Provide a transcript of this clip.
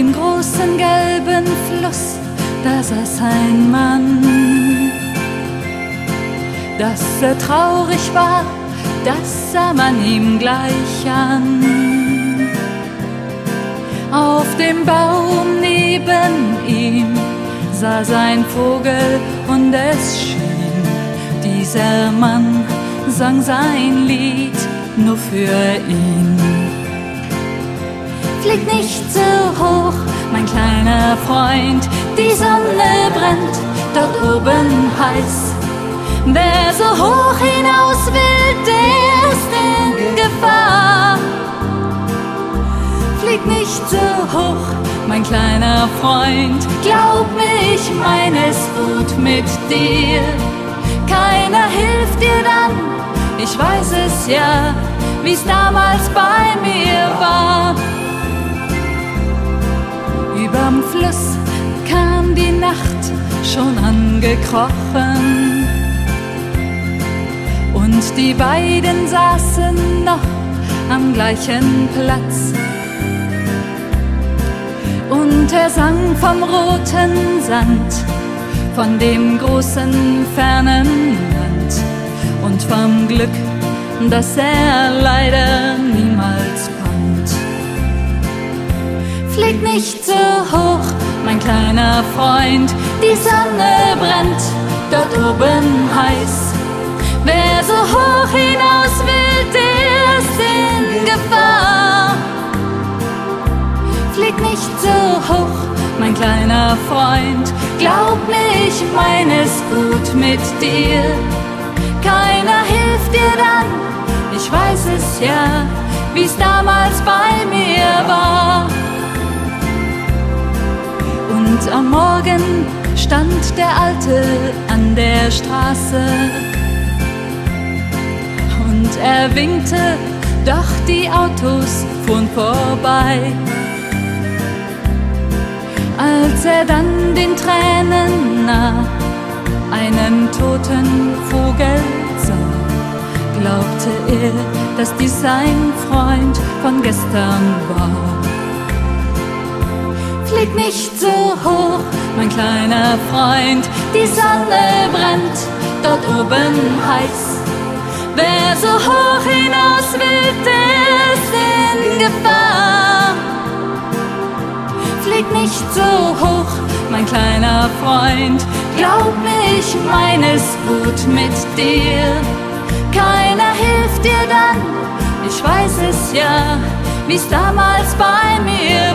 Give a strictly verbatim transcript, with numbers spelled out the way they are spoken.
dem großen gelben Fluss, da saß ein Mann. Dass er traurig war, das sah man ihm gleich an. Auf dem Baum neben ihm saß ein Vogel und es schien, dieser Mann sang sein Lied nur für ihn. Flieg nicht so hoch, mein kleiner Freund, die Sonne brennt dort oben heiß. Wer so hoch hinaus will, der ist in Gefahr. Flieg nicht so hoch, mein kleiner Freund, glaub mir, ich meine es gut mit dir. Keiner hilft dir dann, ich weiß es ja, wie's damals bei mir war. Überm Fluss kam die Nacht schon angekrochen und die beiden saßen noch am gleichen Platz. Und er sang vom roten Sand, von dem großen fernen Land und vom Glück, das er leider niemals fand. Flieg nicht so hoch, mein kleiner Freund, die Sonne brennt dort oben heiß. Wer so hoch hinaus will, der ist in Gefahr. Flieg nicht so hoch, mein kleiner Freund, glaub mir, ich meine es gut mit dir. Keiner hilft dir dann, ich weiß es ja, wie's damals bei mir war. Und am Morgen stand der Alte an der Straße und er winkte, doch die Autos fuhren vorbei. Als er dann den Tränen nah einen toten Vogel sah, glaubte er, dass dies sein Freund von gestern war. Flieg nicht so hoch, mein kleiner Freund, die Sonne brennt dort oben heiß. Wer so hoch hinaus will, der ist in Gefahr. Flieg nicht so hoch, mein kleiner Freund, glaub mir, ich meine es gut mit dir. Keiner hilft dir dann, ich weiß es ja, wie's damals bei mir